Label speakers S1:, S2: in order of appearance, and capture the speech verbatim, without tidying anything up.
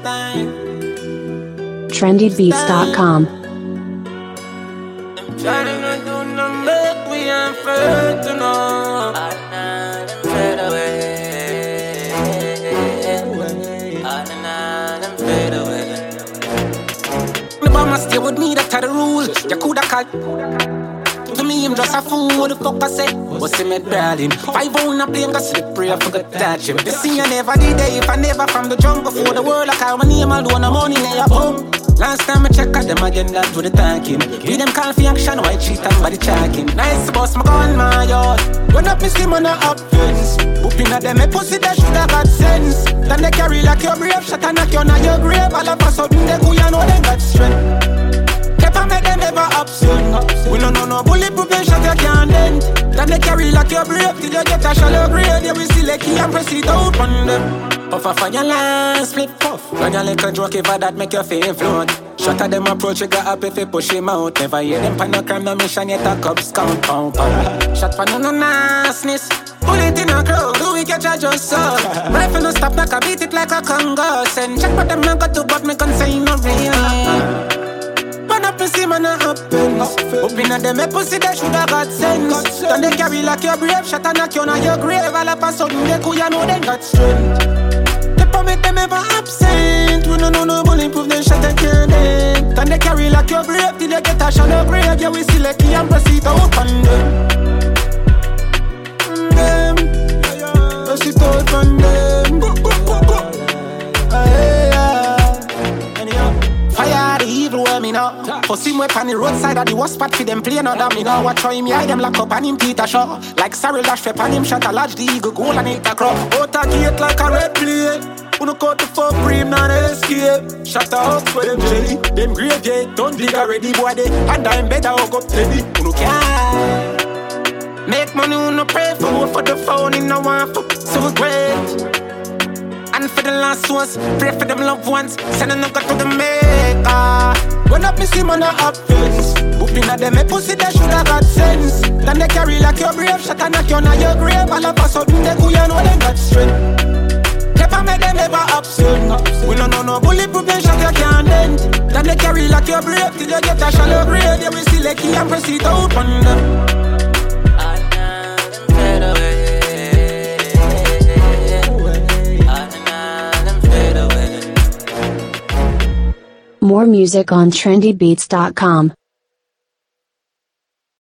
S1: trendy beats dot com.
S2: Mama stay with me, that's the rule. You coulda called to me, I'm just a fool. What the fuck I say? What's him at Berlin? Five on a plane, got slippery, I forgot to touch him. This thing I never did it, if I never from the jump before the world. I call my name, I'll do no money, they up home. Last time I check out them again, that do the thanking. Give them call for action, white cheat and body checking. Nice boss, my gun, my yard. Run up and see man a offense. Whooping at them, a pussy that shoulda got sense. Then they carry like your brave, shot and knock you on your grave. All of a sudden they go, you know they got strength. Never make them ever upset. We don't know no bulletproof shot you can't dent. Then they carry like your brave till you get a shallow grave. They will see like key and proceed out on them. Puff off on your last split puff. Run your little joke if that make your face float. Shot at them approach, you got up if you push him out. Never hear them pan no crime, no mission yet a cups count pound pound. Shot for no no nastiness. Bullet in a crowd, do we catch a just so? Rifle no stop, knock a beat it like a Congo. Send check but them I got to but me can say no real. Run up and see man a happens. Open at them a pussy they shoulda got sense. Then they carry like your brave, shot and knock you on your grave. All of a sudden they could you know they got strength. Make them ever absent. We don't know no bulletproof, they shot and can't end. Then they carry like your brave till they get a shallow grave. Yeah, we see like key and proceed out on them. Them, proceed out on them. Fire the evil way me now. For see me on the roadside at the worst spot for them play no damn me now. Watch how him hide them lock up and him Peter Shaw. Like Cyril Dash Fep and him shot a large the eagle goal and hit a crop. Out a gate like a red plate. Uno cut the fuck cream, not escape. Shut the house for them jelly. Them great gate, don't dig already boy they. And I'm better hook up steady. Uno can't make money, uno pray for. For the phone in no one for so great. And for the last ones, pray for them loved ones. Send a nugget to the maker. Run up and see man a offense. Whooping at them a pussy they shoulda got sense. Then they carry like your brave, shot and knock you on your grave. All of a sudden they go, you know they got strength. Never make them ever upset. We don't know no bulletproof shot you can't dent. Then they carry like your brave till you get a shallow grave. They will see like key and proceed out on them.
S1: More music on trendy beats dot com.